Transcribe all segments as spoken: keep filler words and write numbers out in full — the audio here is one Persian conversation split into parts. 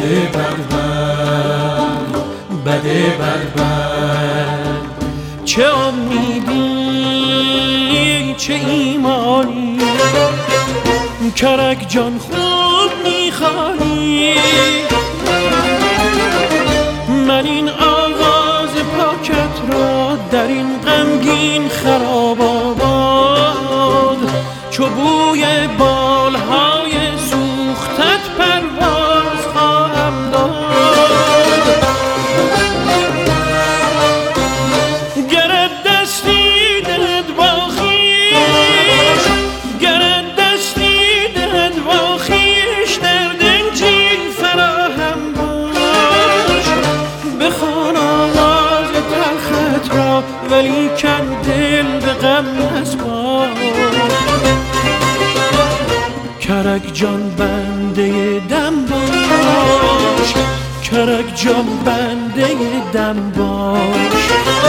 بده بد بد بده بد بد. چه امیدی چه ایمانی، کرک جان خوب میخوانی. من این آواز پاکت را در این غمگین خراب آباد، چو بوی بالهای سوختت پرواز خواهم داد. گرت دستی دهد با خویش، گرت دستی دهد با خویش، در دنجی فراهم باش. بخوان آواز تلخت را ولی کن دل به غم نسپار. کرک جان بنده دم باش، کرک جان بنده دم باش.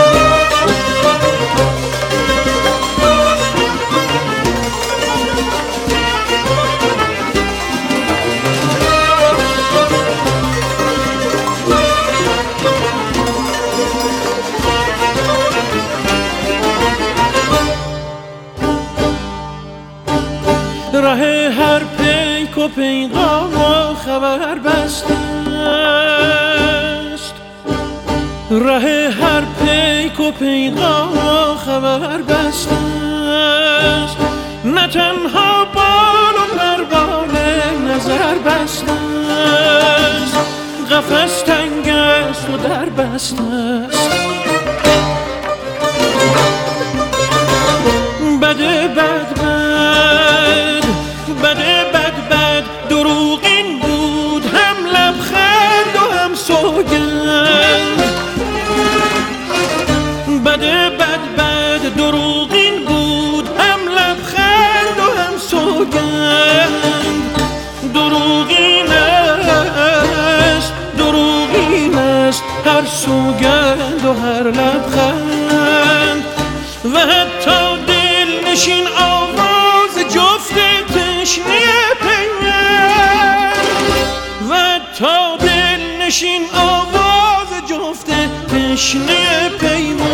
ره هر پیک و پیغام و خبر بسته است، ره هر پیک و پیغام و خبر بسته است. نه تنها بال و پروال نظر بسته است، قفس تنگ است و در بسته است. بده بد بد بده بد بد، دروغین بود هم لبخند و هم سوگند. بده بد بد، دروغین بود هم لبخند و هم سوگند. دروغین است دروغین است هر سوگند و هر لبخند. و حتی دل نشین آواز جفت تشنه پیوند، و تا دل نشین آواز جفت تشنه پیوند.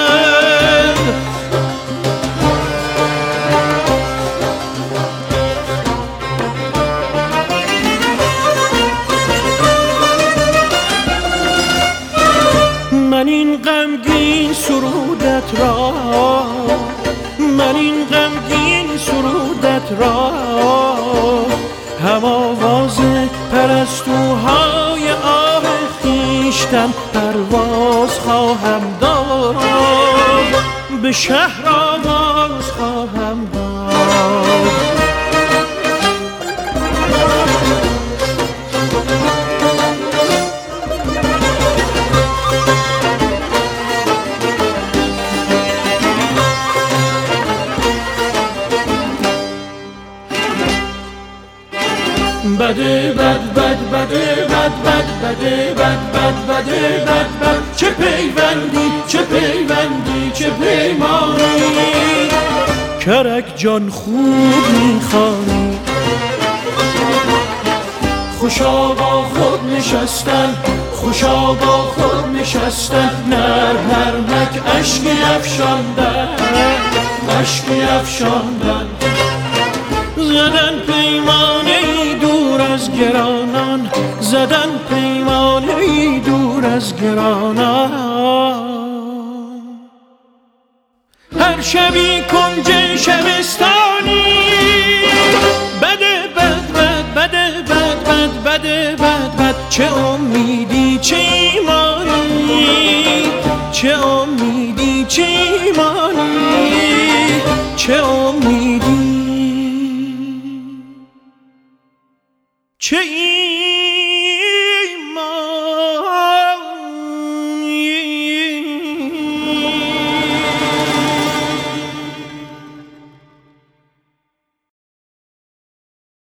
من این غمگین سرودت را، من این غمگین سرودت را، هم آواز پرستوهای آه خویشتن پرواز خواهم داد. به شهر آواز خواهم داد. بده بد بد بده بد بد بده بد بد بده بد بد. چه پیوندی چه پیوندی چه پیمانی، کرک جان خوب میخوانی. خوشا با خود نشستن، خوشا با خود نشستن، نرم نرمک اشکی افشاندن، اشکی افشاندن. زدن پیمانه ای دور از گرانان، زدن پیمانه ای دور از گرانان. هر شبی کنج شبستانی، بده بد بد بده بد بد بده بد بد. چه امیدی چه ایمانی، چه امیدی چه ایمانی، چه امیدی